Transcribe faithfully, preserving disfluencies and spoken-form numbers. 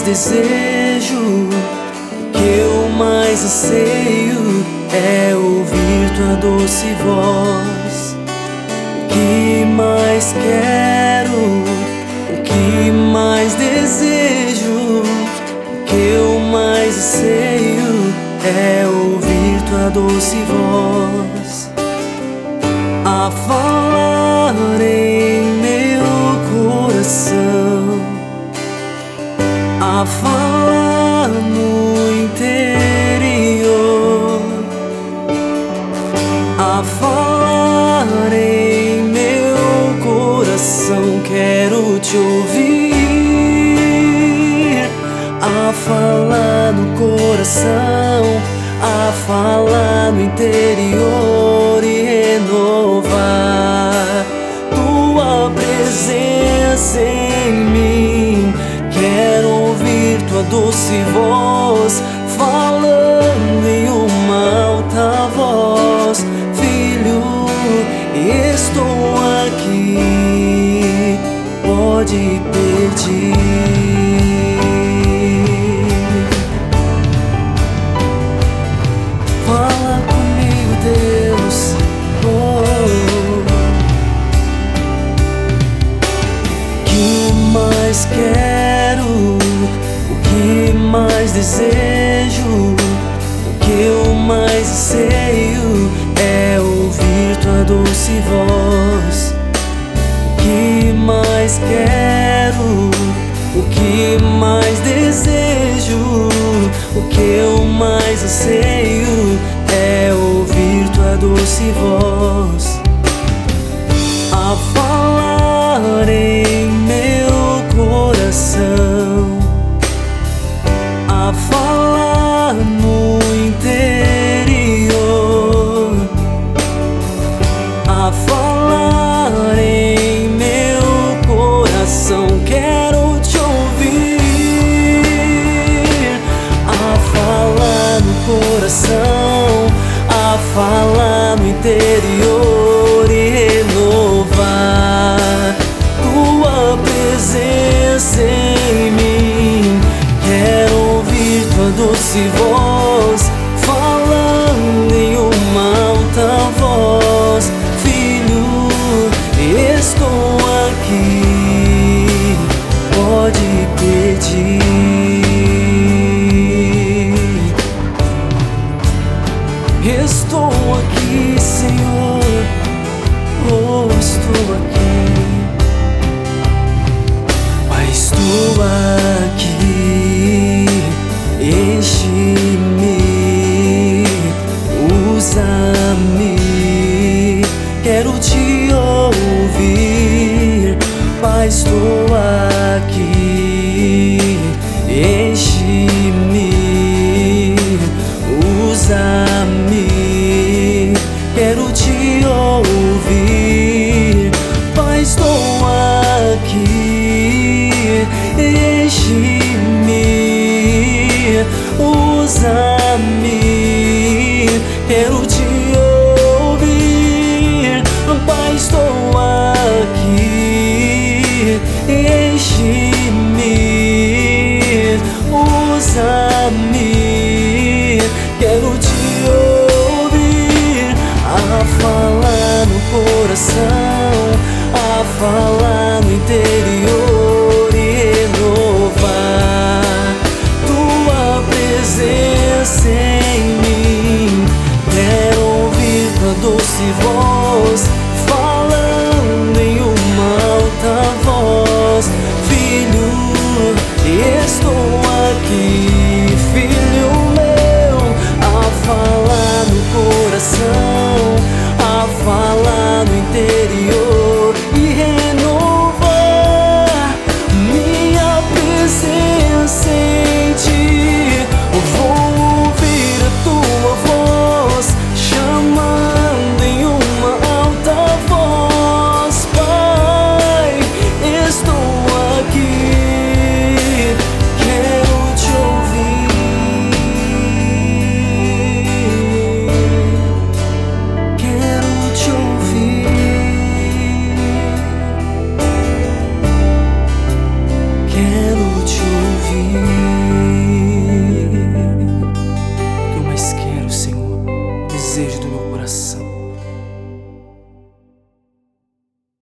desejo, o que eu mais anseio é ouvir tua doce voz. O que mais quero, o que mais desejo, o que eu mais anseio é ouvir tua doce voz a falar em meu coração, a falar no interior, a falar em meu coração. Quero te ouvir, a falar no coração, a falar no interior e renovar tua presença em mim. Quero ouvir tua doce voz falando em uma alta voz. Filho, estou aqui, pode pedir. Fala comigo, Deus, oh. Que mais quero, o que mais desejo, o que eu mais anseio é ouvir tua doce voz. O que mais quero, o que mais desejo, o que eu mais anseio é ouvir tua doce voz a falar em meu coração, a falar no interior, a falar em meu coração. Quero te ouvir, a falar no coração, a falar no interior e renovar tua presença em mim. Quero ouvir tua doce voz falando em uma alta voz. Filho, estou aqui, pode pedir. Estou aqui, Senhor, oh, estou aqui. Pai, estou aqui, enche-me, usa-me. Quero te ouvir. Pai, estou aqui, enche-me, usa-me. Quero te ouvir. Pai, estou aqui, enche-me, usa-me. Quero te ouvir. Pai, estou aqui, enche-me, usa-me. Quero te ouvir, a falar no coração, a falar no interior e renovar tua presença